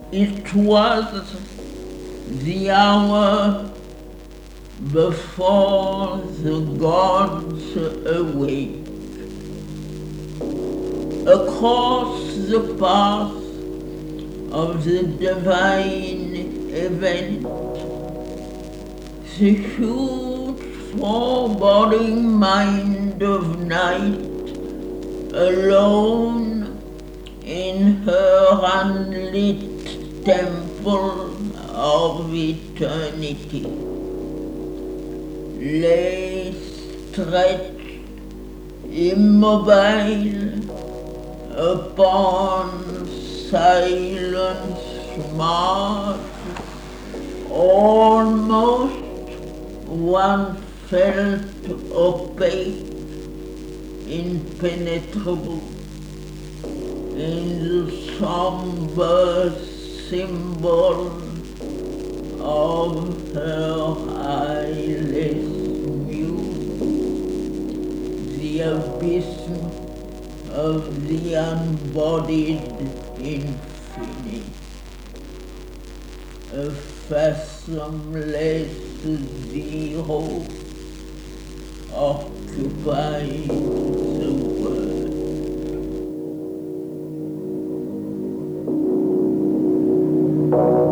It was the hour before the gods awake. Across the path of the divine event, the huge foreboding mind of night, alone in her unlit temple of eternity, lay stretched immobile upon silence marsh. Almost one felt opaque, impenetrable, in the somber symbol of her eyeless muse, the abyss of the unbodied infinite, a fathomless zero occupies the world.